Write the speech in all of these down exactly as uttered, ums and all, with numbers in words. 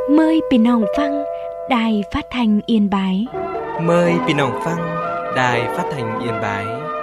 Mờiพี่น้องฟังđài phát thanh Yên Bái. Mời พี่น้องฟัง Đài Phát thanh Yên Bái.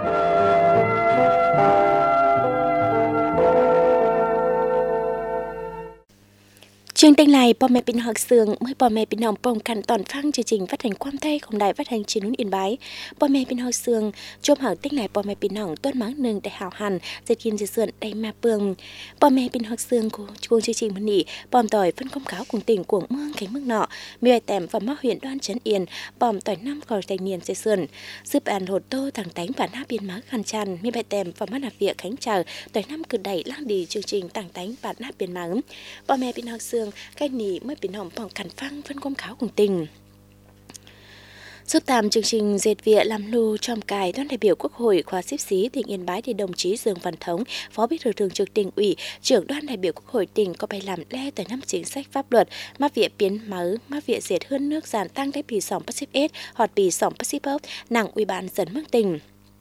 Chương trình nàyพ่อแม่พี่น้องเสืองเมื่อพ่อแม่พี่น้องปรองกันตอนฟังจริงๆphát hànhความไทยของđài phát hành Chín Núi Yên Bái. พ่อแม่พี่น้องเสืองชมหางติ๊กไหนพ่อแม่พี่น้องต้นมังหนึ่งได้หาวหันจะกินจะเสือนได้มาเปลืองพ่อแม่พี่น้องเสืองกูกูจริงๆมันนี่ปอมต่อยphân công cáo cùng tỉnh củaเมืองcảnhเมืองnọมีไอแต้มvà mắc huyện đoan trấn yênปอมต่อยnăm còn tài niênจะเสือนซึบอันโหดโตต่างtánh và há biên má khăn chănมีไอแต้มvà mắc nạp việc khánh chờต่อยnăm cứ đẩy lang đi chương trìnhต่างtánh và há biên máพ่อแม่พี่น้องเสืองcáiนี้เมื่อพี่น้องปองกันฟังเพิ่นความขาวของติ่งสุดตามchương trình dệt Việt làm lưu trong cài đoàn đại biểu Quốc hội khóa xếp xí tỉnh Yên Bái thì đồng chí Dương Văn Thống, Phó Bí thư Thường trực Tỉnh ủy, trưởng đoàn đại biểu Quốc hội tỉnh có bài làm le tới năm chính sách pháp luật, mắc viện biến mới, mắc viện dệt hơn nước giàn tăng đáy bì sòng Pacific, họt bì sòng Pacific, nặng ủy ban dẫn mức tỉnh.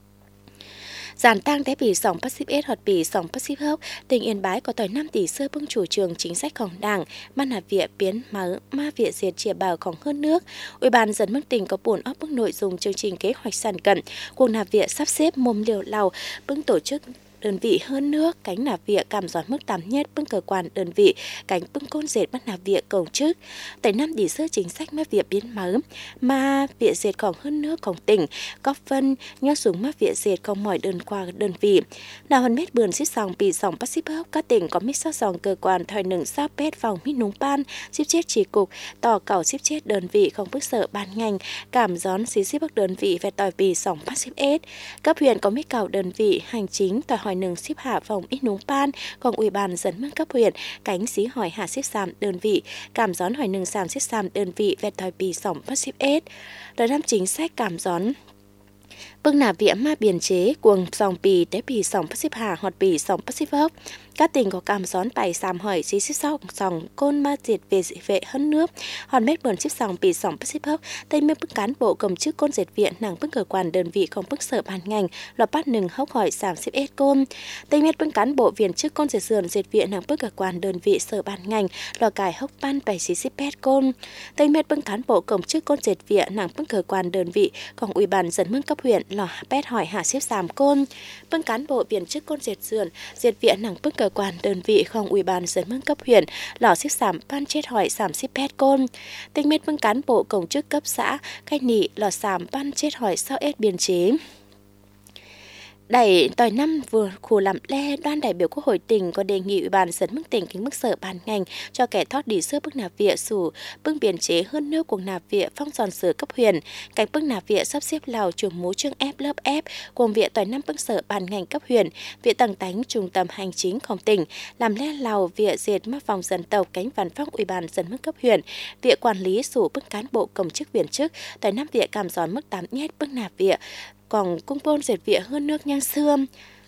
Giàn tăng đáy bì sòng Pacific hoặc bì sòng Pacific, tỉnh Yên Bái có tới năm tỷ sơ bưng chủ trương chính sáchของđảng, mà là viện biến mở, ma viện diệt chìa bảoของhơn nước. Ủy ban dẫn mức tỉnh có buồn óc bức nội dung chương trình kế hoạch sản cận, cuộc nạp viện sắp xếp mồm liều lầu, bưng tổ chức đơn vị hơn nước, cánh nạp viện cảm gió mức tám nhất bưng cơ quan đơn vị, cánh bưng côn dệt bắt nạp viện công chức. Tại năm tỷ sơ chính sách mà viện biến mở, mà viện dệtของhơn nướcของtỉnh, góp phân nhớ xuống mà viện dệtของmọi đơn qua đơn vị. Nào hơn mét bườn xích sòng bì sòng Pacific, các tỉnh có mít sát sòng cơ quan thời nừng sao pét vòng mít núng ban, xếp chết chỉ cục, tỏ cầu xếp chết đơn vị không bức sở ban ngành, cảm gión xí xếp bắc đơn vị về tỏi bì sòng Pacific. Cấp huyện có mít cầu đơn vị hành chính tỏi hỏi nừng xếp hạ phòng ít núng ban, còn ủy ban dẫn mức cấp huyện cánh xí hỏi hạ xếp sàm đơn vị, cảm gión hỏi nừng sàm xếp sàm đơn vị về tỏi bì sòng Pacific. Đời năm chính sách cảm gión bưng nạp viện ma biên chế cuồng sòng bì đế bì sòng Pacific hà hoặc bì sòng Pacific. Các tỉnh có cảm gión bài sàm hỏi xí xích sòng sòng côn ma diệt về dị vệ hơn nước. Hòn mét bờn xích sòng bì sòng Pacific, tây miếng bức cán bộ cầm chức côn diệt viện nàng bức cơ quan đơn vị không bức sở ban ngành, lọt bắt nừng hốc hỏi sàm xếp ết côn. Tây miếng bức cán bộ viện chức côn diệt sườn diệt viện nàng bức cơ quan đơn vị sở ban ngành, lọt cải hốc ban bài xí xếp ết côn. Tây miếng bức cán bộ cầm chức côn diệt viện nàng bức cơ quan đơn vị, còn ủy ban dẫn mức cấp huyện lọt pét hỏi hạ xếp sàm côn. Bức cán bộ viện chức côn diệt sườn diệt viện nàng bức cơ quan đơn vị không ủy ban dẫn mức cấp huyện lò xếp sảm ban chết hỏi sảm xếp pét côn. Tinh mết bưng cán bộ công chức cấp xã cách nị lò sảm ban chết hỏi sau ết biên chế. Đẩy tỏi năm vừa khu làm le, đoàn đại biểu Quốc hội tỉnh có đề nghị ủy ban dẫn mức tỉnh kính mức sở ban ngành cho kẻ thoát đi sơ bức nạp viện sủ bưng biên chế hơn nước cuộc nạp viện phong giòn sửa cấp huyện, cánh bức nạp viện sắp xếp lào trường mố chương ép lớp ép cùng viện tỏi năm bức sở ban ngành cấp huyện, viện tầng tánh trung tâm hành chínhของtỉnh làm le lào viện dệt mắc vòng dân tộc cánh văn phòng ủy ban dẫn mức cấp huyện, viện quản lý sủ bức cán bộ công chức viên chức tỏi năm viện cảm giòn mức tám nhét bức nạp viện còn cung bôn dệt viện hơn nước nhang xương.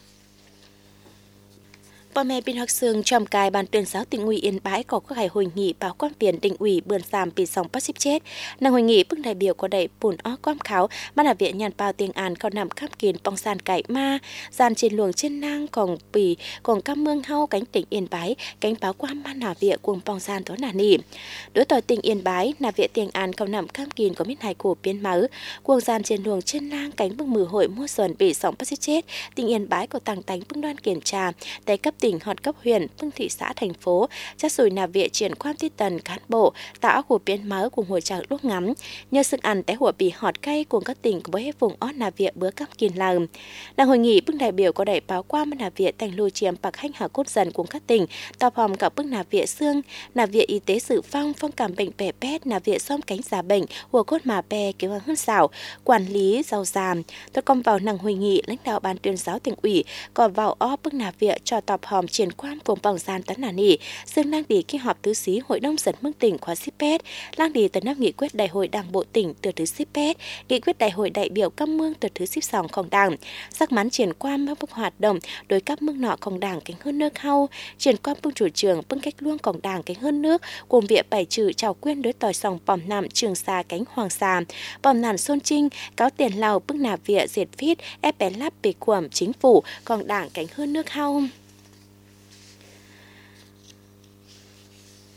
พ่อแม่พี่น้องเสืองจอมกายบานเตือนสาวtỉnh ủy Yên Bái có các ngày hội nghị báo quan tiền tỉnh ủy bươn sàmปีsòng Pacific. Nàng hội nghị bưng đại biểu có đầy bùn ó quam kháo mà là viện nhàn bao tiếng An có nằm khắp kín bong sàn cải ma dàn trên luồng trên nang còn bì còn cam mương hau cánh tỉnh Yên Bái cánh báo quan ma nà viện cuồng bong sàn đó nà nỉ. Đối tỏi tỉnh Yên Bái là viện tiếng An có nằm khắp kín có miết hài cổ biến máu cuồng dàn trên luồng trên nang cánh bưng mừ hội mua xuânปีsòng Pacific tỉnh Yên Bái có tàng tánh bưng đoan kiểm tra tại cấp tỉnh hoặc cấp huyện, bưng thị xã thành phố, chắc rồi nạp viện triển quan tiết tần cán bộ, tạo của biến máu cùng hồi trạng lúc ngắm, nhờ sự ăn té hủa bị họt cay cùng các tỉnh của hết vùng ót nạp viện bữa cắp kiên làm. Đang hội nghị bưng đại biểu có đẩy báo qua mà nạp viện thành lưu chiếm bạc hành hạ cốt dần cùng các tỉnh, tạo hòm cả bưng nạp viện xương, nạp viện y tế sự phong, phong cảm bệnh bẻ pét, nạp viện xóm cánh giả bệnh, hùa cốt mà bè kế hoạch hơn xảo, quản lý giàu giàm. Tôi công vào năng hội nghị lãnh đạo ban tuyên giáo tỉnh ủy, còn vào ó bưng nạp viện cho tập hòm triển quan cùng bỏng gian tấn nà nỉ, dương lang đi kỳ họp tứ xí hội đồng dẫn mức tỉnh khóa xếp pét, lang đi tới năm nghị quyết đại hội đảng bộ tỉnh từ thứ xếp pét, nghị quyết đại hội đại biểu các mương từ thứ xếp sòngของđảng, sắc mắn triển quan các bước hoạt động đối các mương nọของđảng cánh hơn nước hau, triển quan bưng chủ trường bưng cách luôngของđảng cánh hơn nước, cùng viện bảy trừ chào quyên đối tỏi sòng bỏm nạm trường xa cánh hoàng xà, bỏm nàn xôn trinh, cáo tiền lào bưng nạp viện diệt phít, ép bén lắp bị quẩm chính phủ, còn đảng cánh hơn nước hau.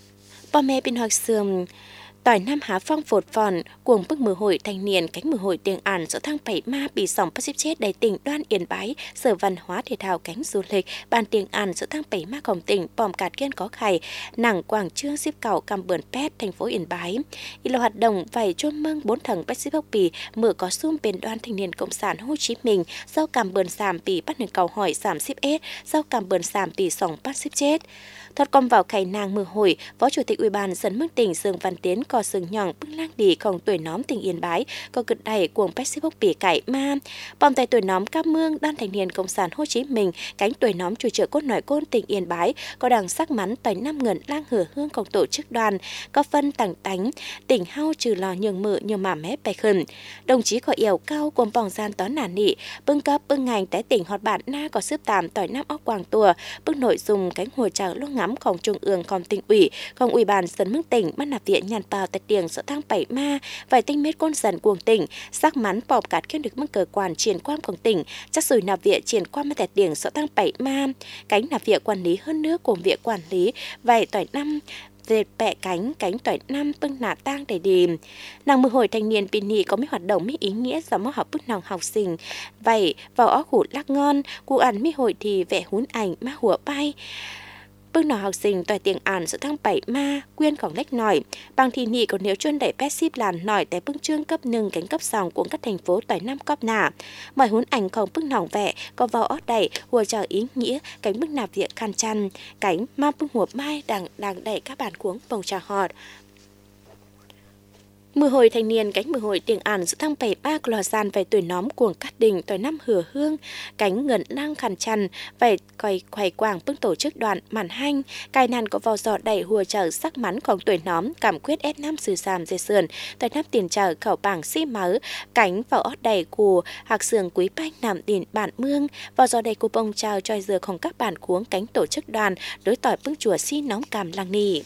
Bò mẹ bên học sườn tỏi Nam Hà Phong phột phòn cuồng bức mưa hội thanh niên cánh mưa hội tiền ản giữa thang bảy ma bị sòng bắt chết đầy tỉnh Đoan Yên Bái sở văn hóa thể thao cánh du lịch ban tiền ản giữa thang bảy maของtỉnh bòm cạt kiên có khải nặng quảng trương xếp cầu cầm bươn pet thành phố Yên Bái y là hoạt động vảy chôn mương bốn thằng bách xếp bốc bì mở có xung bên Đoàn thanh niên cộng sản Hồ Chí Minh sau cầm bươn sàm bì bắt nâng cầu hỏi sàm xếp ết sau cầm bươn sàm bì sòng bắt xếp chết thoát com vào khải nàng mưa hội phó chủ tịch ủy ban dân mức tỉnh Dương Văn Tiến có sừng nhỏng bưng lang đi không tuổi nóm tỉnh Yên Bái có cực đẩy cuồng bách xếp bốc bì cải ma bom tại tuổi nóm các mương Đoàn thanh niên cộng sản Hồ Chí Minh cánh tuổi nóm chủ trợ cốt nội côn tỉnh Yên Bái có đằng sắc mắn tỏi năm ngần lang hửa hương cộng tổ chức đoàn có phân tặng tánh tỉnh hao trừ lò nhường mự nhường mà mép bè khẩn đồng chí có yêu cao cuồng bỏng gian tón nản nị bưng cấp bưng ngành tại tỉnh họt bản na có xếp tạm tỏi năm óc quàng tùa bưng nội dung cánh hồi trào lúc ngắmของtrung ươngของtỉnh ủyของủy ban dân mức tỉnh bắt nạp viện nhàn bào tại tiền sở thang bảy ma vài tinh mét côn dần cuồng tỉnh sắc mắn bòm cát kiến được mức cơ quan triển quanของtỉnh chắc rồi nạp viện triển quan mà tại tiền sở thang bảy ma cánh nạp viện quản lý hơn nước cùng viện quản lý vài tỏi năm về bẹ cánh cánh tỏi năm bưng nạ tang đầy đìm nàng mười hồi thanh niên pin nị có mấy hoạt động mấy ý nghĩa do mô học bức nòng học sinh vậy vào ó hủ lắc ngon cụ ăn mấy hội thì vẽ hún ảnh má hùa bay bưng nọ học sinh tỏi tiếng ản giữa thang bảy ma quyênของlách nổi bằng thì nị còn nếu chuyên đẩy pet ship làn nổi tại bưng trương cấp nâng cánh cấp sòng của các thành phố tỏi năm cấp nả mọi hún ảnhของbưng nòng vẽ có vào ót đẩy hùa chờ ý nghĩa cánh bưng nạp viện khăn chăn cánh ma bưng hùa mai đang đang đẩy các bàn cuống bồng trà họt mưa hồi thanh niên cánh mưa hồi tiếng ản giữa thang bảy ba lò gian về tuổi nóm cuồng cát đình tuổi năm hửa hương cánh ngẩn lang khăn chăn về quầy quầy quảng bưng tổ chức đoàn màn hanh cài nàn có vào giò đẩy hùa trở sắc mắnของtuổi nóm cảm quyết ép năm sử sàm dê sườn tuổi năm tiền trở khẩu bảng xi mớ cánh vào ót đẩy của hạc sườn quý banh nằm tiền bản mương vào giò đẩy của bông trào tròi dừaของcác bản cuống cánh tổ chức đoàn đối tỏi bưng chùa xi nóng cảm lang nì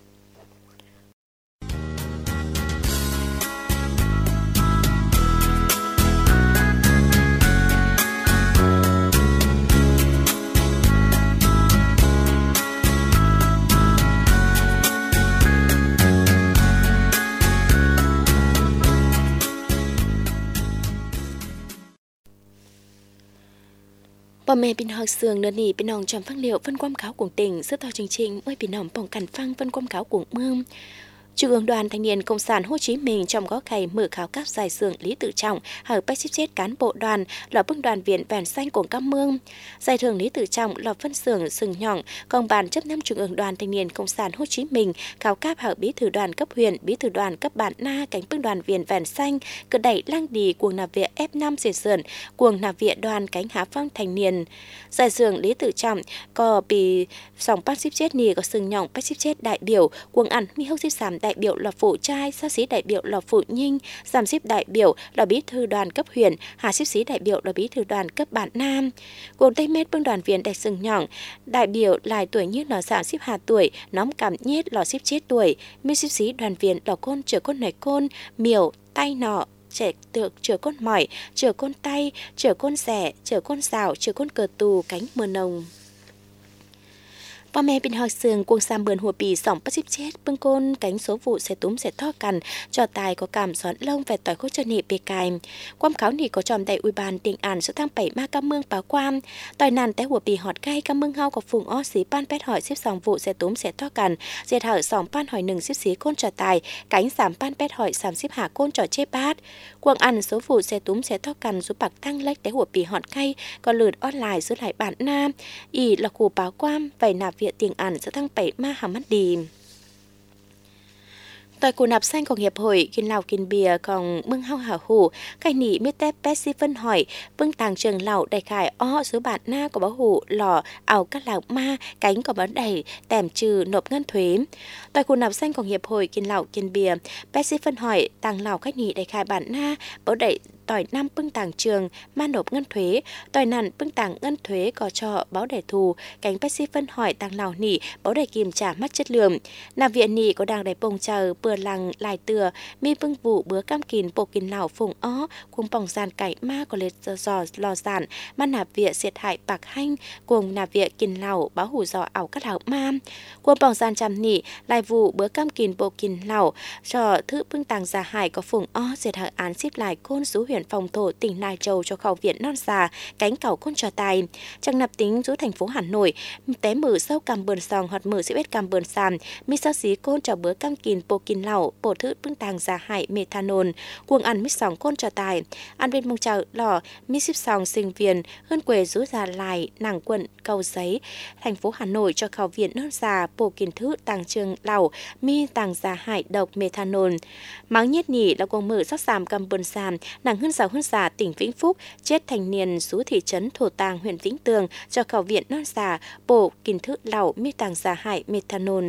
bà mẹ bên học sườn nợ nỉ bên nòng trầm phăng liệu phân quam cáo của tỉnh sức to chương trình mới bên nòng bỏng cản phăng phân quam cáo của mương Trung ương Đoàn Thanh niên Cộng sản Hồ Chí Minh trong có ngày mở khảo cấp giải thưởng Lý Tự Trọng ở bách xếp chết cán bộ đoàn là bưng đoàn viện vẹn xanh của các mương. Giải thưởng Lý Tự Trọng là phân xưởng sừng nhọn công bàn chấp năm Trung ương Đoàn Thanh niên Cộng sản Hồ Chí Minh khảo cấp ở bí thư đoàn cấp huyện, bí thư đoàn cấp bản na cánh bưng đoàn viện vẹn xanh cử đẩy lang đi cuồng nạp viện ép năm diệt sườn cuồng nạp viện đoàn cánh Hà Phong thanh niên. Giải thưởng Lý Tự Trọng có bị sòng bách xếp chết nì có sừng nhọn bách xếp chết đại biểu cuồng ăn mi hốc xếp sàm đại biểu là phụ trai, xa xí đại biểu là phụ nhinh, giám xếp đại biểu là bí thư đoàn cấp huyện, hà xếp xí đại biểu là bí thư đoàn cấp bản nam. Gồm tây mét bưng đoàn viên đại sừng nhỏng, đại biểu lại tuổi như là giảm xếp hà tuổi, nóm cảm nhết là xếp chết tuổi, mi xếp xí đoàn viên là côn chở côn nảy côn, miểu, tay nọ, trẻ tượng chở côn mỏi, chở côn tay, chở côn rẻ, chở côn xào, chở côn cờ tù, cánh mưa nồng. Bà mẹ bên học sườn cuồng xàm bườn hùa bì sỏng bắt xếp chết bưng côn cánh số vụ xe túm xe tho cằn cho tài có cảm xón lông về tỏi khối cho nị bề cài quam kháo nị có tròm đại ủy ban tiền ản số thang bảy ma cam mương báo quam tỏi nàn té hùa bì họt gai cam mương hao có phùng o xí pan pét hỏi xếp sòng vụ xe túm xe tho cằn diệt hở sòng pan hỏi nừng xếp xí côn trò tài cánh sàm pan pét hỏi sàm xếp hạ côn trò chê bát quang ăn số vụ xe túm xe tho cằn số bạc tăng lách té hùa bì họt gai còn lượt online giữ lại bản nam ỉ là khu báo quam vầy nạp viện tiền ản giữa thang bảy ma hàm mắt đi. Tại cuộc nạp xanh của hiệp hội kiên lào kiên bìa còn mương hao hảo hủ khai nỉ mê tép pet si phân hỏi vương tàng trường lào đại khải o số bản na của báo hủ lò ảo các lào ma cánh của báo đầy tèm trừ nộp ngân thuế. Tại cuộc nạp xanh của hiệp hội kiên lào kiên bìa pet si phân hỏi tàng lào khách nỉ đại khải bản na báo đầy tỏi năm bưng tàng trường man nộp ngân thuế tỏi nặn bưng tàng ngân thuế có cho báo đẻ thù cánh bác sĩ phân hỏi tàng lào nỉ báo đẻ kiểm trả mắt chất lượng nà viện nỉ có đang đẻ bông chờ bừa lằng lại từa mi bưng vụ bữa cam kín bộ kín lào phùng ó cùng bỏng giàn cải ma có lết giò lò giản man nạp viện diệt hại bạc hanh cùng nạp viện kín lào báo hủ giò ảo các lão ma cùng bỏng giàn chăm nỉ lại vụ bữa cam kín bộ kín lào cho thứ bưng tàng giả hại có phùng ó diệt hại án xếp lại côn sú huyện phòng thổ tỉnh Lai Châu cho khẩu viện non già cánh cẩu côn trò tài trang nạp tính rú thành phố Hà Nội té mở sâu cam bờn sòng hoặc mở siêu cam bờn sàm mi sao xí côn trò bữa cam kín bộ kín lẩu bộ thứ bưng tàng giả hại methanol cuồng ăn mít sòng côn trò tài ăn bên mông chào lò mi ship sòng sinh viên hơn quê rú già lại nàng quận Cầu Giấy thành phố Hà Nội cho khẩu viện non già bộ kín thứ tàng trường lẩu mi tàng giả hại độc methanol máng nhiệt nhỉ là cuồng mở sắc sàm cam bờn sàm nàng hơn giàu hơn già tỉnh Vĩnh Phúc chết thành niên sú thị trấn Thổ Tàng huyện Vĩnh Tường cho khẩu viện non già bộ kín thứ lẩu mi tàng giả hại methanol.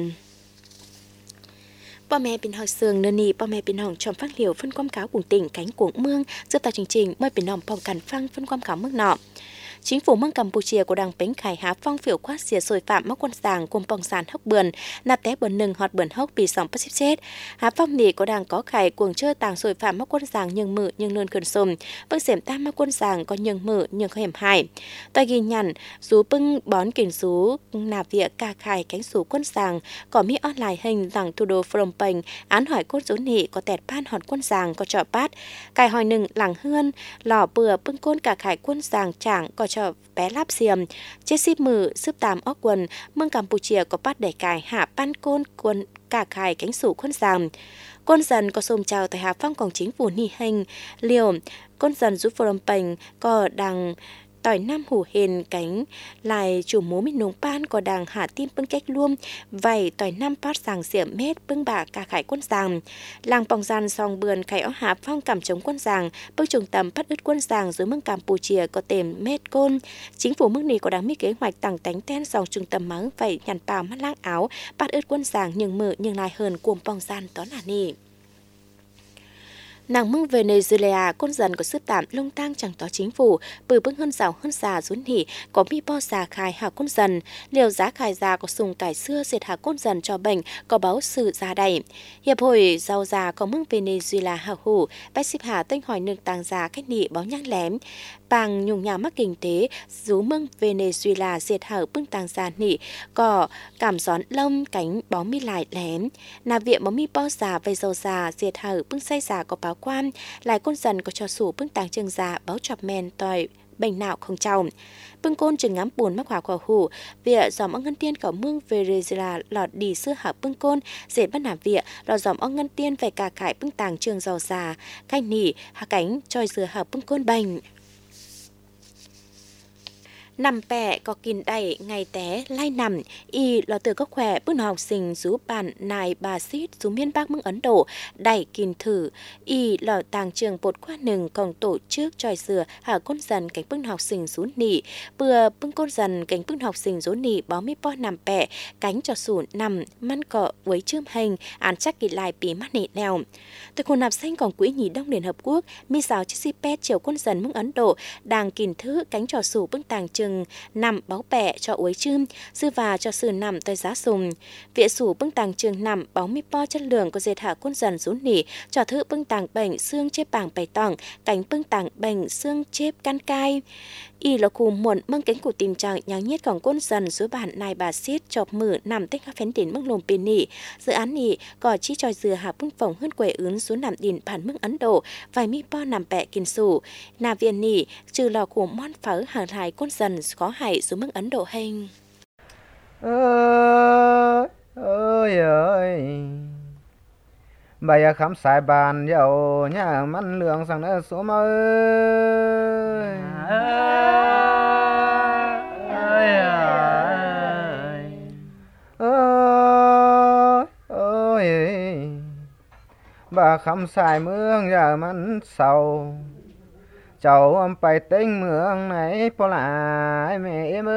Bà mẹ bình hỏi sườn nơ nì bà mẹ bình hỏng trong phát liều phân quam cáo cùng tỉnh cánh cuồng mương giữa tại chương trình mời bình hỏng phòng cản phăng phân quam cáo mức nọ. Chính phủ mương Campuchia của đảng Bến Khải Há Phong phiểu quát xìa sồi phạm mắc quân sàng cùng bong sàn hốc bườn nạp té bườn nừng họt bườn hốc bị sòng bắt xếp chết. Há Phong nỉ có đảng có khải cuồng chơi tàng sồi phạm mắc quân sàng nhưng mự nhưng luôn khẩn sùm vâng xẻm tam mắc quân sàng có nhưng mự nhưng có hiểm hại. Tôi ghi nhận rú bưng bón kỉnh rú nạp vịa ca khải cánh rú quân sàng có mi online hình rằng thủ đô Phnom Penh án hỏi cốt rú nỉ có tẹt pan họt quân sàng có trọ bát cài hỏi nừng làng hươn lò bừa bưng côn cả khải quân sàng chẳng có cho bé láp xiêm chết ship mử sức tám óc quần mương Campuchia có bắt để cài hạ pan côn quân cả khải cánh sủ quân sàng quân dần có xôm chào tại hạ phongของchính phủ ni hình liều quân dần giúp Phnom Penh có đằng tỏi nam hủ hền cánh lại chủ mố mình nông pan có đằng hạ tim bưng cách luôn vậy tỏi nam phát sàng xỉa mét bưng bả cả khải quân sàng làng bòng gian song bườn khải ó hạ phong cảm chống quân sàng bưng trung tâm bắt ứt quân sàng dưới mương Campuchia có tềm mét côn chính phủ mức này có đáng mi kế hoạch tăng tánh ten song trung tâm mắng vậy nhằn bào mắt lang áo bắt ứt quân sàng nhưng mự nhưng lại hơn cuồng bòng gian toán là nì. Nàng mương Venezuela con dần có sức tạm lông tang chẳng tó chính phủ bừ bưng hơn giàu hơn già rốn hỉ có mi bo già khai hạ con dần liều giá khai già có sùng cải xưa diệt hạ con dần cho bệnh có báo sự già đầy hiệp hội giàu già có mương Venezuela hạ hủ bách xếp hạ tên hỏi nương tàng già cách nị báo nhang lém bằng nhung nhà mắc kinh tế rú mương Venezuela diệt hạ bưng tàng già nị có cảm gión lông cánh bó mi lại lém nà viện bó mi bo già về giàu già diệt hạ bưng say già có báo quan lại con dần có cho sủ bưng tàng trường già báo chọc men tỏi bệnh nào không trồng bưng côn chừng ngắm buồn mắc hỏa quả hủ vịa dòm ông ngân tiên có mương Venezuela lọt đi xưa hạ bưng côn dệt bắt nả vịa lọt dòm ông ngân tiên về cả khải bưng tàng trường giàu già canh nỉ hạ cánh trôi dừa hạ bưng côn bệnh nằm bẹ có kín đẩy ngày té lai nằm y là từ các khỏe bước học sinh giúp bạn nài bà xít xuống miền Bắc mương Ấn Độ đẩy kín thử y là tàng trường bột khoa nừng còn tổ chức tròi dừa hạ con dần cánh bước học sinh xuống nỉ bừa bưng con dần cánh bước học sinh xuống nỉ báo mi po nằm bẹ cánh cho sủ nằm măn cọ với chươm hành án chắc kỳ lại bí mắt nị nèo từ khu nạp xanh còn quỹ nhì đông Liên Hợp Quốc mi giáo chiếc si pet chiều con dần mương Ấn Độ đang kín thứ cánh trò sủ bưng tàng trường nằm báo bẹ cho uối chươm sư và cho sư nằm tới giá sùng viện sủ bưng tàng trường nằm báo mi po chất lượng có dệt hạ quân dần rú nỉ cho thứ bưng tàng bệnh xương chếp bảng bày tỏng cánh bưng tàng bệnh xương chếp can cai y là khu muộn mương cánh của tình trạng nháng nhiếtของquân dần dưới bản này bà xiết chọc mử nằm tích các phén đến mức lồm pin nỉ dự án nỉ có chỉ tròi dừa hạ bưng phòng hơn quẻ ướn xuống nằm đỉnh bản mức Ấn Độ vài mi po nằm bẹ kinh sủ nà viện nỉ trừ lò của mon phở hàng hải quân dần có hại xuống mức Ấn Độ hình ơi ơi ơi bây giờ khám sai bàn dầu nhà mắn lượng sang nơi số mơ ơi ơi ơi bà khám sai mương giờ mắn sầu cháu phải tính mương này bỏ lại mẹ em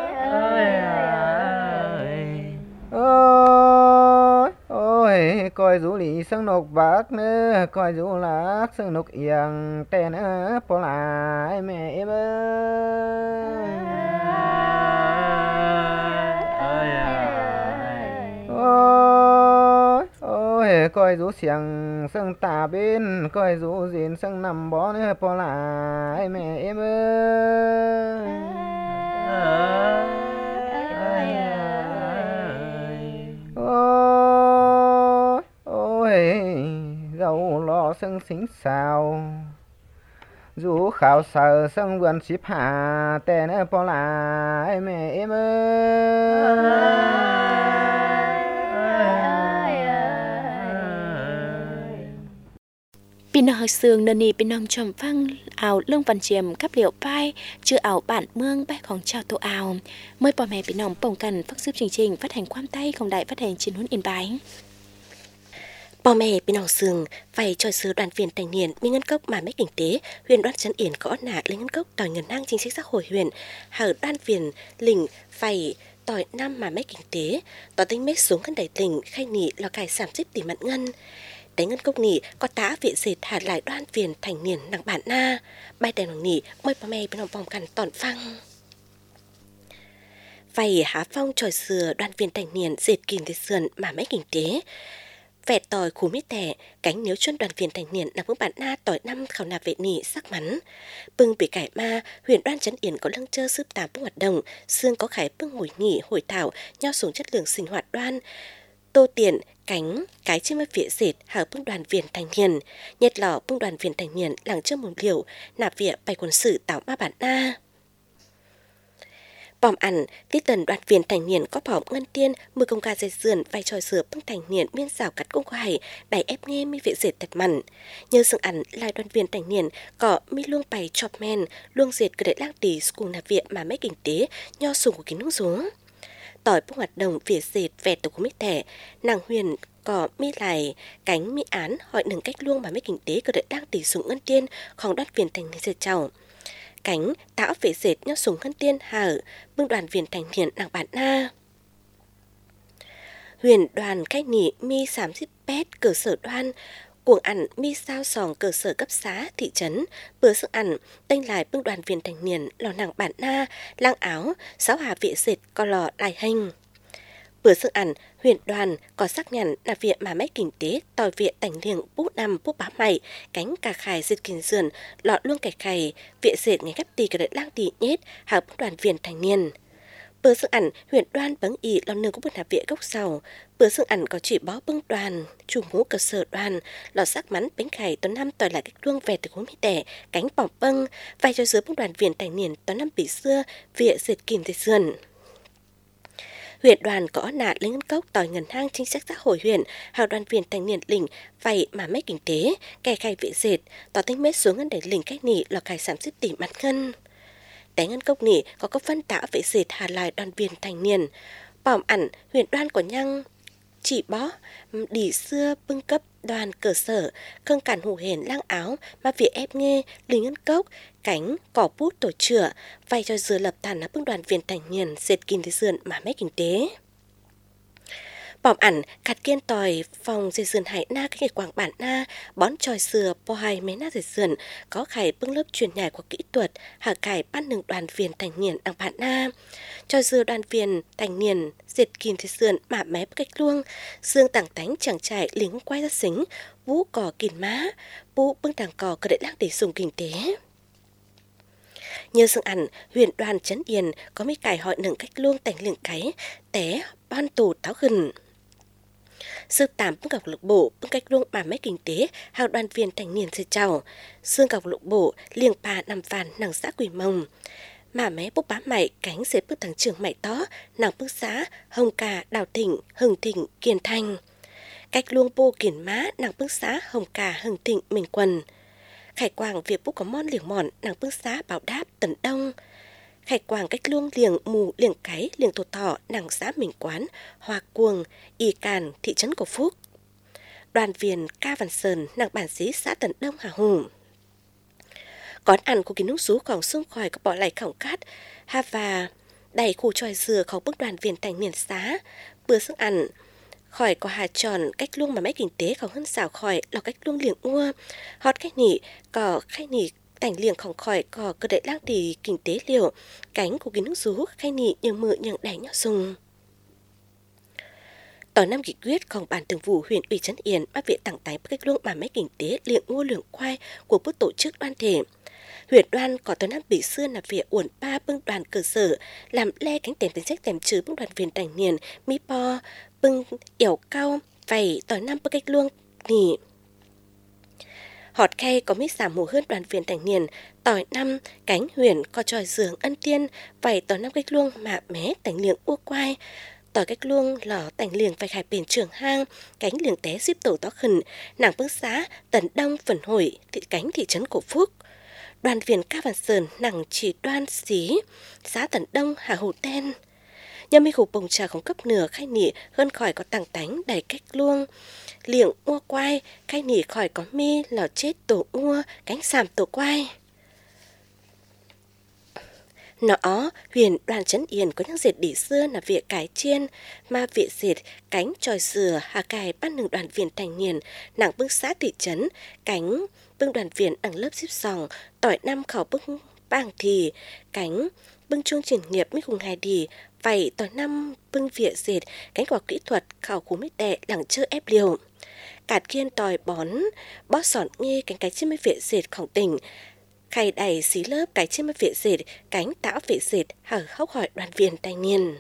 ơi ôi ôi coi coi rủ lì sưng nục bạc nữa coi rủ lạc sưng nục yên tên nữa bỏ lại mẹ em ơi ôi ôi coi rủ xiềng sưng tà bên coi rủ gìn sưng nằm bó nữa bỏ lại mẹ em ơi ôi ôi gấu lo sưng xính xào rủ khảo sở sưng vườn xíp hạ tên nữa bỏ lại mẹ em ơi Pin hơi sương nền nì pin nòng trầm phăng ảo lương văn chiềm cắp liệu pai chưa ảo bản mương báchของchào tổ ảo mới bỏ mẹ pin nòng bồng cần phát giúp chương trình phát hành quam tay không đại phát hành trên huấn yên bái bỏ mẹ pin nòng sương phải cho sư đoàn viên thanh niên mi ngân cốc mà mấy kinh tế huyện đoan trấn yển có nạ lên ngân cốc đòi ngân hàng chính sách xã hội huyện hở đoàn viên lĩnh phải tỏi năm mà mấy kinh tế tỏ tính mét xuống ngân đẩy tỉnh khai nị là cải giảm xếp tỷ mặn ngân để ngân cốc nỉ có tá viện dệt hạ lại đoan viên thành niên nặng bản na bay đèn hoàng nỉ mới bà mẹ bên vòng cằn tòn phăng vậy há phong tròi sừa đoan viên thành niên dệt kìm thế sườn mà mấy kinh tế vẹt tỏi khú mít tẻ cánh nếu chuyên đoàn viên thành niên nặng bản na tỏi năm khảo nạp vệ nỉ sắc mắn bưng bị cải ma huyện đoan trấn yển có lăng chơ sướp tám bước hoạt động xương có khải bưng ngồi nghỉ hội thảo nho xuống chất lượng sinh hoạt đoan tô tiền cánh cái trên mép vỉa dệt hở bưng đoàn viên thanh niên nhật lò bưng đoàn viên thanh niên làng trước mồm liều nạp vỉa bày quân sự tạo ma bản na bòm ăn tí tần đoàn viên thanh niên có bỏng ngân tiên mưa công ca dây dườn vai tròi sửa bưng thanh niên miên xảo cắt công khoai đẩy ép nghe mi vỉa dệt thật mặn nhờ sừng ăn lại đoàn viên thanh niên có mi luông bày chọc men luông dệt cứ để lang tì cùng nạp vỉa mà mấy kinh tế nho sùng của kính nung xuống tỏi bưng hoạt động vỉa dệt vẹt tổ của mít thẻ nàng huyền có mi lại cánh mi án hỏi nừng cách luông mà mấy kinh tế cứ đợi đang tỉ súng ngân tiên không đoạt viên thành niên dệt chào cánh táo vỉa dệt nhó súng ngân tiên hở bưng đoàn viên thành niên nàng bản na huyền đoàn cách nỉ mi sám xíp pét cơ sở đoan cuồng ăn mi sao sòng cơ sở cấp xã thị trấn bữa sức ăn tênh lại bưng đoàn viên thành niên lò nàng bản na lang áo sáu hà vỉa dệt co lò đài hình bữa sức ăn huyện đoàn có xác nhận là viện mà mấy kinh tế tòi viện tành liềng bút năm bút bá mày cánh cà khải dệt kinh dườn lọ luôn cải khải viện dệt ngày gấp tì cả đợt lang tì nhét hà bưng đoàn viên thành niên bữa sức ăn huyện đoan bấn ỉ lò nương của bưng hạp viện gốc sầu bữa sức ăn có chỉ bó bưng đoàn chủ mũ cơ sở đoàn lò sắc mắn bánh khải tuần năm tỏi lại cách luông về từ khối mỹ đẻ cánh bỏng bưng vai cho dưới bưng đoàn viên thành niên tuần năm bị xưa viện dệt kìm thế sườn huyện đoàn có nạ lấy ngân cốc tỏi ngân hang chính sách xã hội huyện hào đoàn viên thanh niên lĩnh vậy mà mấy kinh tế kẻ khai viện dệt tỏ tính mét xuống ngân đẩy lĩnh cách nỉ lò cải giảm xếp tỷ mặt ngân té ngân cốc nỉ có có phân tả vệ dệt hà lại đoàn viên thanh niên bỏng ẩn huyện đoan của nhăng chỉ bó đỉ xưa bưng cấp đoàn cơ sở cưng cản hủ hển lang áo mà việc ép nghe lính ngân cốc cánh cỏ bút tổ chữa vay cho dừa lập tàn bưng đoàn viên thành niên dệt kim thế sườn mà mấy kinh tế bỏm ẩn cắt kiên tòi phòng dệt sườn hải na cái nghề quảng bản na bón tròi sừa po hai mấy na dệt sườn có khải bưng lớp truyền nhải của kỹ thuật hạ cải ban nừng đoàn viên thành niên đăng bản na tròi sừa đoàn viên thành niên dệt kim thế sườn mà mé cách luông xương tảng tánh chẳng trải lính quay ra xính vũ cỏ kìn má vũ bưng tảng cỏ cơ đệ lắc để dùng kinh tế nhờ sương ăn huyện đoàn trấn yển có mấy cải hỏi nừng cách luông tành liền cái té ban tù táo gừng sư tạm bưng gặp lục bộ bưng cách luông mà mấy kinh tế hào đoàn viên thành niên dệt chào xương gặp lục bộ liềng pa nằm phàn nàng xã quỳ mông mà mé bốc bá mày cánh dệt bức thằng trường mày tó nàng bức xã hồng cà đào thịnh hưng thịnh kiền thanh cách luông bô kiền má nàng bức xã hồng cà hưng thịnh mình quần khải quảng việc bút có món liềng mòn nàng bức xã bảo đáp tần đông khải quảng cách luông liềng mù liềng cái liềng tổ thọ nàng xã mình quán hòa cuồng y càn thị trấn cổ phúc đoàn viên ca văn sơn nàng bản xí xã tần đông hà hùng Quán ăn của cái nước rú còn xung khỏi có bỏ lại khổng cát ha và đầy khu tròi dừa khẩu bức đoàn viên thành niên xá bữa sức ăn khỏi có hà tròn cách luông mà mấy kinh tế không hơn xảo khỏi là cách luông liệng ua hót cách nỉ có khách nỉ tảnh liệng không khỏi có cơ đậy lang thì kinh tế liều cánh của cái nước rú khách nỉ nhưng mự nhưng đánh nhau dùng ở năm nghị quyếtของban thường vụ huyện ủy Trấn Yên bắt viện tặng tái cách luông mà mấy kinh tế liệng ua lượng khoai của các tổ chức đoàn thể. Huyện đoàn có tới năm bị xưa là việc uẩn ba bưng đoàn cơ sở làm le cánh tèm tính sách tèm trừ bưng đoàn viên thành niên mi po bưng yểu cao vầy tỏi năm bưng cách luông nỉ họt khay có mít giảm mùa hơn đoàn viên thành niên tỏi năm cánh huyền có tròi giường ân tiên vầy tỏi năm cách luông mạ mé tảnh liệng ua quai tỏi cách luông lò tảnh liềng phải khải bền trường hang cánh liềng té xíp tổ tó khẩn nàng bưng xá tần đông phần hồi thị cánh thị trấn Cổ Phúc đoàn viên ca văn sơn nàng chỉ đoan xí xã tần đông hà hồ ten nhà mi khủ bồng trà không cấp nửa khai nỉ hơn khỏi có tàng tánh đầy cách luông liệng ua quai khai nỉ khỏi có mi lò chết tổ ua cánh sàm tổ quai nó huyền đoàn Trấn Yên có những dệt đỉ xưa là việc cái chiên mà việc dệt cánh tròi dừa hà cài ban nừng đoàn viên thành niên nàng bưng xã thị trấn cánh bưng đoàn viên đằng lớp xếp sòng tỏi năm khảo bưng bang thì cánh bưng chuông triển nghiệp mới cùng hai đi vậy tỏi năm bưng việc dệt cánh quả kỹ thuật khảo cú mít đẻ đằng chơi ép liều cạt kiên tỏi bón bó sọn nghe cánh cái chiếc mấy việc dệtของtỉnh khay đầy xí lớp cái chiếc mấy việc dệt cánh tảo việc dệt hở khóc hỏi đoàn viên thanh niên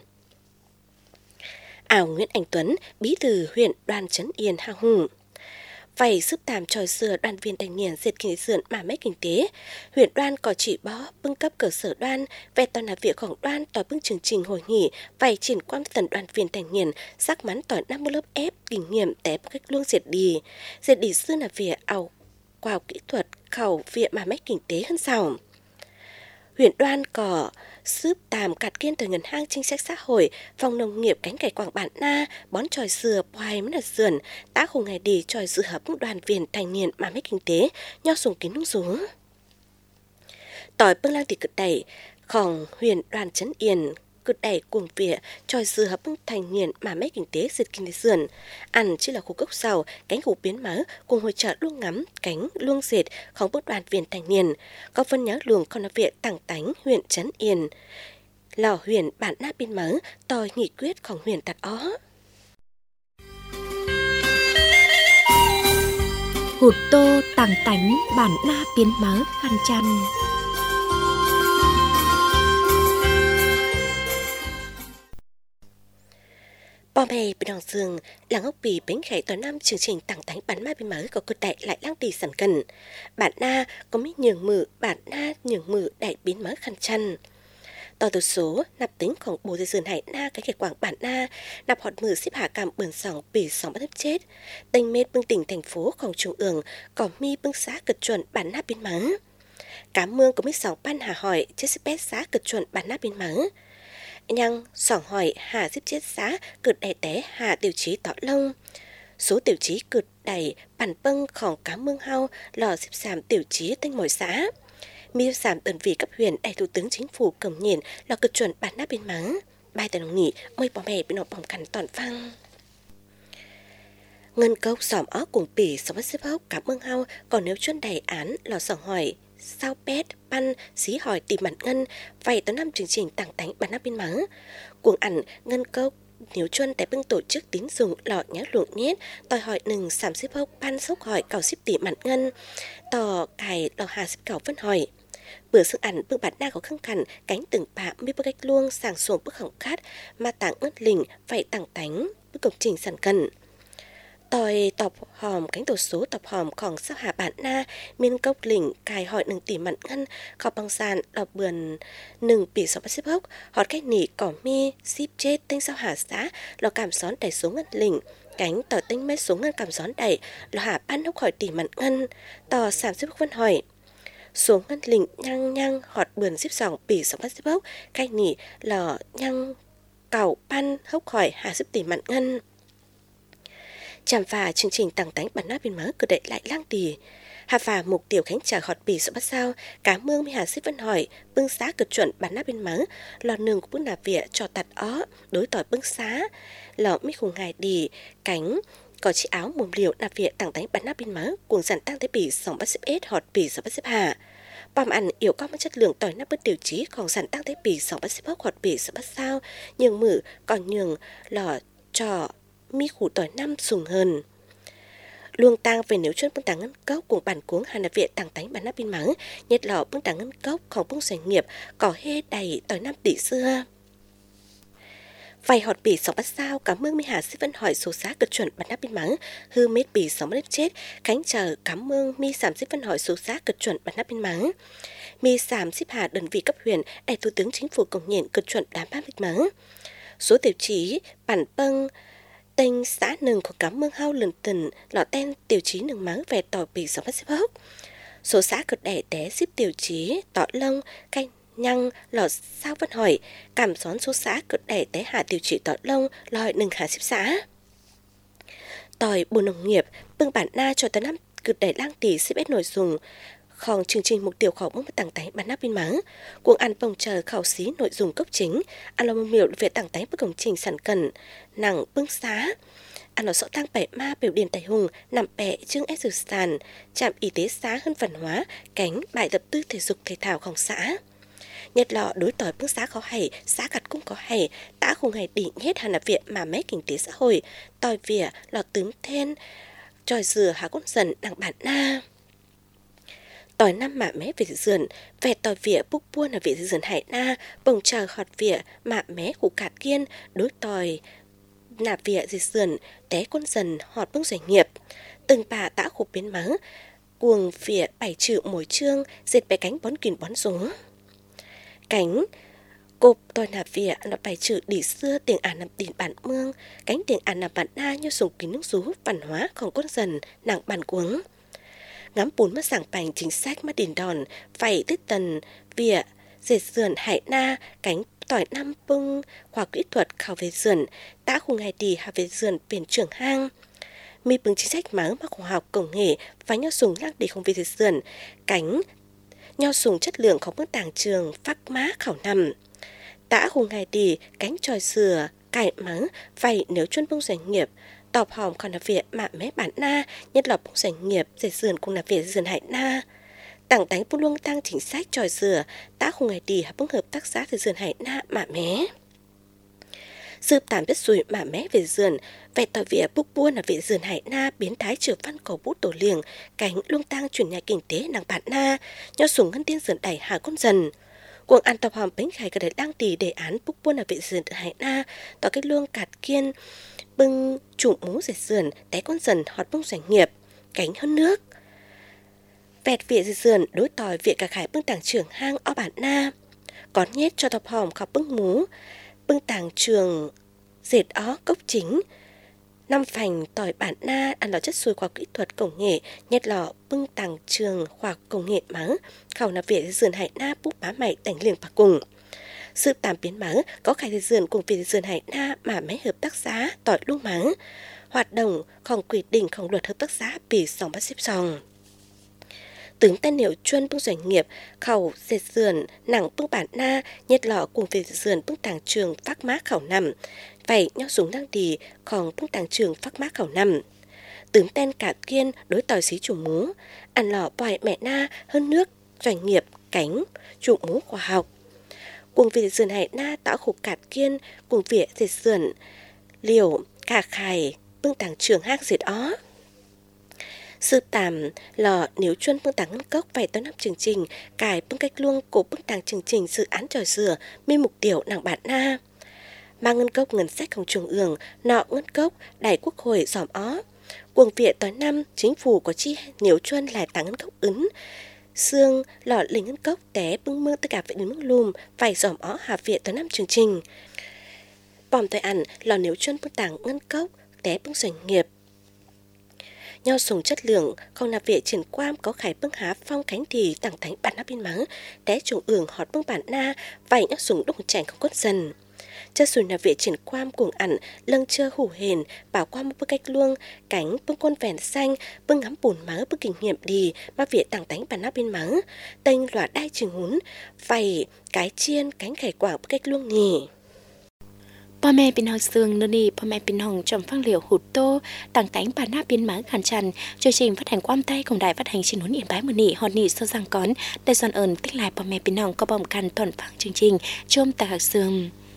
ảo Nguyễn Anh Tuấn bí thư huyện đoàn Trấn Yên hào hùng vậy giúp tạm tròi xưa đoàn viên thanh niên dệt kinh dượn mà mấy kinh tế huyện đoàn có chỉ bó bưng cấp cơ sở đoàn về toàn là việcของđoàn tỏi bưng chương trình hội nghị vậy triển quan tần đoàn viên thanh niên sắc mắn tỏi năm mươi lớp ép kinh nghiệm té cách luông dệt đi dệt đi xưa là việc ảo khoa kỹ thuật khẩu viện mà mấy kinh tế hơn sao huyện đoàn có giúp tàm cạt kiên từ ngân hàng chính sách xã hội phòng nông nghiệp cánh cải quảng bản na bón tròi dừa poài mới là sườn tá khung ngày đi tròi dừa hợp đoàn viên thanh niên mà mấy kinh tế nho sùng kín nung xuống tỏi bưng lang thì cực đẩyของhuyện đoàn Trấn Yên cực đẩy cùng việc tròi dừa hợp thành niên mà mấy kinh tế dệt kinh tế sườn ăn chỉ là khu gốc sầu cánh khu biến mở cùng hội trợ luông ngắm cánh luông dệtของbước đoàn viên thanh niên có phân nhớ luồng con là viện tặng tánh huyện Trấn Yên lò huyện bản na biên mở tòi nghị quyếtของhuyện đặt ó hụt tô tàng tánh bản na biến mớ khăn chăn bò mè bên đằng giường làng ốc bì bánh khải toàn năm chương trình tặng tánh bản ma bên mới có cơ đại lại lang tì sản cần bản na có mấy nhường mự bản na nhường mự đại biến mới khăn chăn tỏ từ số nạp tínhของbồ dây dườn hải na cái kẻ quảng bản na nạp họt mử xếp hạ cảm bườn sòng bì sòng bắt thấp chết tênh mết bưng tỉnh thành phốของtrung ương cỏ mi bưng xã cực chuẩn bản na biến mới cám mương có mấy sòng ban hà hỏi chết xếp bét xã cực chuẩn bản na biến mới nhăng sỏng hỏi hà xếp chết xã cực đầy té hà tiêu chí tỏ lông số tiêu chí cực đầy bản bưngของcá mương hao lò xếp giảm tiêu chí tênh mỗi xã mi giảm đơn vị cấp huyện đại thủ tướng chính phủ cầm nhìn là cực chuẩn bản na biến mắng bài tài nông nghỉ mời bỏ mẹ bên nọ bỏng cắn toàn phăng ngân cốc xỏm ó cùng bỉ sống bắt xếp hốc cá mương hao còn nếu chuyên đầy án lò sỏng hỏi sao pet pan xí hỏi tìm mặt ngân vậy tới năm chương trình tặng tánh bản na biên mắng cuồng ảnh ngân cốc nếu chuân tại bưng tổ chức tín dụng lọ nhá luồng nhét tòi hỏi nừng sảm xếp hốc pan sốc hỏi cầu xếp tỷ mặt ngân tò cài lò hà xếp cầu phân hỏi bữa sự ảnh bưng bản na có khăng khẳng cánh từng bạ mi bức cách luông sàng xuồng bức hỏng cát mà tặng ớt lình vậy tặng tánh bức công trình sản cần tòi tọc hòm cánh tổ số tọc hòmของsao hạ bản na miên cốc lỉnh cài hỏi nừng tỉ mặn ngân khảo bằng sàn đọc bườn nừng bị sọ bắt xếp hốc họt cách nỉ cỏ mi ship chết tinh sao hạ xã lò cảm xón đẩy xuống ngân lỉnh cánh tỏ tinh mét xuống ngân cảm xón đẩy lò hạ ban hốc hỏi tỉ mặn ngân tò sàm xếp hốc vân hỏi xuống ngân lỉnh nhăng nhăng họt bườn xếp sòng bị sọ bắt xếp hốc cách nỉ lò nhăng cẩu ban hốc hỏi hạ xếp tỉ mặn ngân chạm phà chương trình tặng tánh bản na biên mới cực đậy lại lang tì Hà phà mục tiêu khánh trả họt bì sợ bắt sao, cá mương mi hà xích vẫn hỏi, bưng xá cực chuẩn bản nắp bên mắng, lò nương của bưng nà vịa cho tạt ó, đối tỏi bưng xá, lò mi khùng ngài đi, cánh, có chiếc áo mùm liều nà vịa tặng đánh bản nắp bên mắng, cuồng dặn tăng tới bì sòng bắt xếp ết họt bì sợ bắt xếp hà. Bòm ăn yếu có một chất lượng tỏi nắp bất điều trí, còn dặn tăng tới bì sòng bắt xếp hốc họt bì sợ bắt sao, nhường mử, còn nhường lò trò mi khủ tỏi năm sùng hơn. Luông tang về nếu chuyên bưng tàng ngân cốc cùng bản cuống hà nà viện tàng tánh bản nắp bên mắng, nhật lọ bưng tàng ngân cốc không bưng doanh nghiệp, có hê đầy tỏi năm tỷ xưa. Vài họt bì sống bắt sao, cảm mương mi hà sẽ vẫn hỏi số giá cực chuẩn bản nắp bên mắng, hư mết bì sống bắt chết, cánh chờ cảm mương mi giảm sẽ vẫn hỏi số giá cực chuẩn bản nắp bên mắng. Mi giảm xếp hà đơn vị cấp huyện, đại thủ tướng chính phủ công nhận cực chuẩn đám bát bên mắng. Số tiêu chí, bản bâng, tên xã nừng của cắm mương hao lần tần lọ tên tiêu chí nừng mắng về tỏi bì sống bắt xếp hốc. Số xã cực đẻ té xếp tiêu chí tỏ lông canh nhăng lọ sao vẫn hỏi cảm xón số xã cực đẻ té hạ tiêu chí tỏ lông lòi nừng hạ xếp xã. Tỏi bùn nông nghiệp bưng bản na cho tới năm cực đẻ lang tỷ xếp ết nội dung khòng chương trình mục tiêu khẩu bông tặng tánh bản nắp bên mắng cuồng ăn bông chờ khảo xí nội dung cốc chính ăn lo miệu về tặng tánh bất công trình sản cần nặng bưng xá ăn lo sợ tăng bẻ ma biểu điền tài hùng nằm bẻ chương ép dược sàn trạm y tế xá hơn văn hóa cánh bài tập tư thể dục thể thaoของxã nhật lọ đối tỏi bưng xá khó hay xã cặt cũng có hay đã không hay định hết hàn là viện mà mấy kinh tế xã hội tỏi vỉa lọ tướng then tròi dừa hà con dần đằng bản na tỏi năm mạ mé về dườn về tỏi vỉa búc buôn ở vị dườn hải na bồng chờ họt vỉa mạ mé của cạt kiên đối tỏi nạp vỉa dì dườn té con dần họt bưng doanh nghiệp từng bà đã khổ biến mắng cuồng vỉa bảy triệu mỗi chương dệt bé cánh bón kìm bón rố cánh cộp tỏi nạp vỉa nó bảy triệu đỉ xưa tiền ả nạp tiền bản mương cánh tiền ả nạp bản na như dùng kín nước rú văn hóaของcon dần nặng bản cuống ngắm bún mất sảng bành chính sách mất đền đòn phải tết tần vỉa dệt sườn hải na cánh tỏi năm bưng khoa kỹ thuật khảo về sườn đã khu ngày đi hạ về sườn biển trưởng hang mi bưng chính sách máng mà khoa học công nghệ và nhau sùng lăng đi không về sườn cánh nhau sùng chất lượngของbức tàng trường phát má khảo nằm đã khu ngày đi cánh tròi sửa cải máng vậy nếu chuyên bông doanh nghiệp tọp hòm còn là việc mạ mé bản na nhất là bông doanh nghiệp dệt sườn cũng là việc sườn hải na tặng tánh bút luông tăng chính sách tròi sửa đã không ngày đi bông hợp tác xã dệt sườn hải na mạ mé sự tạm biết rồi mạ mé về sườn về tỏi vỉa bút buôn là việc sườn hải na biến thái trở văn cầu bút tổ liềng cánh luông tăng chuyển nhà kinh tế nàng bản na nhau sùng ngân tiên sườn đẩy hà con dần cuồng ăn tọp hòm bánh khải cả đời đăng tỷ đề án bút buôn là việc sườn hải na tỏ cái luông cạt kiên bưng chủ mũ dệt sườn té con dần họt bông doanh nghiệp cánh hơn nước vẹt vỉa dệt sườn đối tỏi vỉa cả khải bưng tàng trưởng hang o bản na còn nhét cho tọp hòm khọc bưng mú bưng tàng trường dệt ó cốc chính năm phành tỏi bản na ăn lò chất xùi khoa kỹ thuật công nghệ nhét lò bưng tàng trường khoa công nghệ mắng khảo là vỉa dệt sườn hải na bút bá mày đánh liền bạc cùng sự tạm biến mắng có khải dệt sườn cùng vỉa dệt sườn hải na mà mấy hợp tác xã tỏi luôn mắng hoạt động không quy định không luật hợp tác xã bị sòng bắt xếp sòng tướng tên hiệu chuyên bưng doanh nghiệp khẩu dệt sườn nặng bưng bản na nhét lọ cùng về dệt sườn bưng tàng trường phát má khẩu nằm vậy nhau súng đang đi còn bưng tàng trường phát má khẩu nằm tướng tên cả kiên đối tỏi xí chủ mú ăn lọ bòi mẹ na hơn nước doanh nghiệp cánh chủ mú khoa học cùng về dệt sườn hải na tạo khổ cạt kiên cùng vỉa dệt sườn liều cả khải bưng tàng trường hang dệt ó sự tạm lò nếu chuyên bưng tàng ngân cốc vậy tới năm chương trình cải bưng cách luông cổ bưng tàng chương trình dự án trò dừa mi mục tiêu nàng bản na mang ngân cốc ngân sách không trung ương nọ ngân cốc đại quốc hội dòm ó cuồng viện tới năm chính phủ có chi nếu chuyên lại tàng ngân cốc ứng xương lọ lính ngân cốc té bưng mương tất cả vệ đến mức lùm phải dòm ó hạ viện tới năm chương trình bòm tới ăn lò nếu chuyên bưng tàng ngân cốc té bưng doanh nghiệp nhau sùng chất lượng không nạp viện triển quan có khải bưng há phong cánh thì tặng thánh bản nắp bên mắng té trùng ường họt bưng bản na vậy nhau sùng đụng chảnh không cốt dần Chất sùi nạp viện triển quam cùng ẩn lâng chơ hủ hền bảo qua một bước cách luông cánh bưng con vẹn xanh bưng ngắm bùn mớ bưng kinh nghiệm đi mà viện tàng tánh bản nắp bên mớ tênh loạt đai trường hún vầy cái chiên cánh khải quả bước cách luông nhỉ. พ่อแม่เป็นหอกเสืองนนี่พ่อแม่เป็นหองจอมฟังเหลียวหุดโตต่างแต่งปาหน้าเป็นหมาขันชันช่วยชิงphát hànhความใต้ของได้phát hànhชินหุนเอียนบายมือนี่ฮอนนี่โซซังก้อนได้ส่วนเอิญติ๊กลายพ่อแม่เป็นหองก็บอมกันตอนฟังจริงๆชมแต่หักเสือง